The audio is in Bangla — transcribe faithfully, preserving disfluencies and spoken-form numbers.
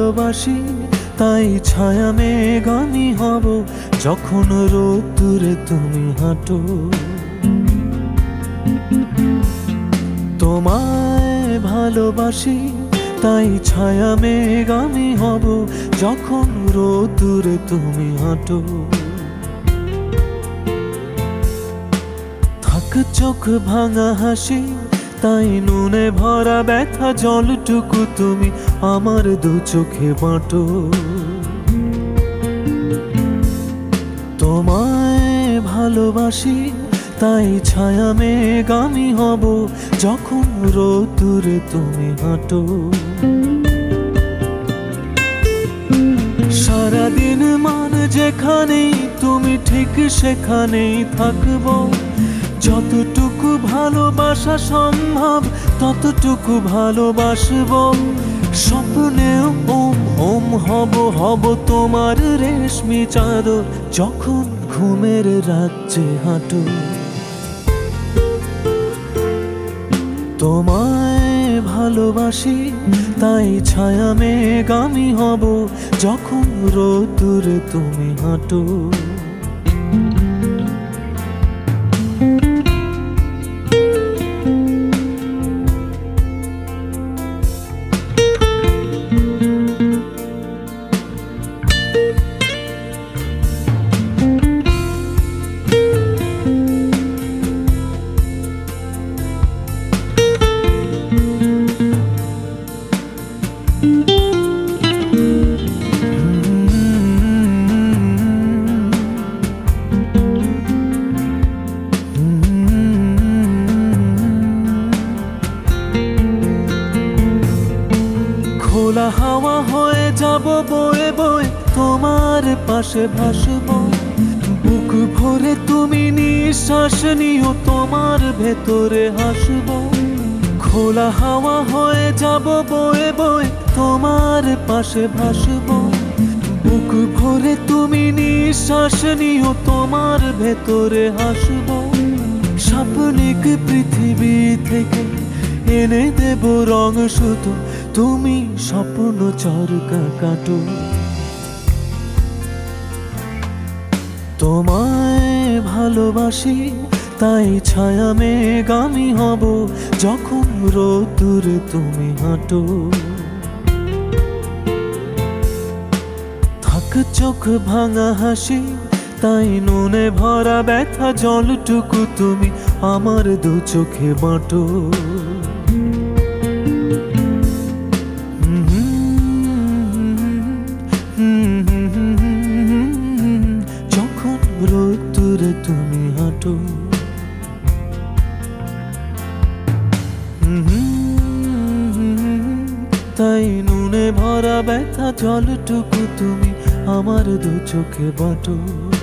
ভালোবাসি তাই ছায়া মেঘ আমি হব যখন রোদ্দুরে তুমি হাঁটো। তোমায় ভালোবাসি তাই ছায়া মেঘ আমি হব যখন রোদ্দুরে তুমি হাঁটো। থাক চোখ ভাঙা হাসি তাই নুনে ভরা ব্যথা জলটুকু তুমি আমার দু চোখে বাঁটো। তোমায় ভালোবাসি তাই ছায়া মেঘ আমি হব যখন রোদ্দুরে তুমি হাঁটো। সারাদিন মান যেখানেই তুমি ঠিক সেখানেই থাকবো। যতটুকু ভালোবাসা সম্ভব ততটুকু ভালোবাসবো। স্বপ্নেও ওম ওম হব হব তোমার রেশমি চাদর যখন ঘুমের রাজ্যে হাঁটো। তোমায় ভালোবাসি তাই ছায়া মেঘ আমি হব যখন রোদ্দুরে তুমি হাঁটো। খোলা হাওয়া হয়ে যাব বয়ে বয়ে তোমার পাশে ভাসবো। বুক ভরে তুমি নিঃশ্বাস নিও তোমার ভেতরে হাসবো। খোলা হাওয়া হয়ে যাব বয়ে বয়ে তোমার পাশে ভাসবো। বুক ভরে তুমি নিঃশ্বাস নিও তোমার ভেতরে হাসবো। স্বপ্নিক পৃথিবী থেকে এনে দেব রং শুধু তুমি স্বপ্ন চরকা কাটো। তোমায় ভালোবাসি তাই ছায়া মেঘ আমি হব যখন রোদ্দুরে তুমি হাঁটো। থাক চোখ ভাঙা হাসি তাই নুনে ভরা ব্যথা জলটুকু তুমি আমার দু চোখে বাঁটো। যখন রোদ্দুরে তুমি হাঁটো। তাই নুনে ভরা ব্যথা জলটুকু তুমি আমার দু চোখে বাঁটো।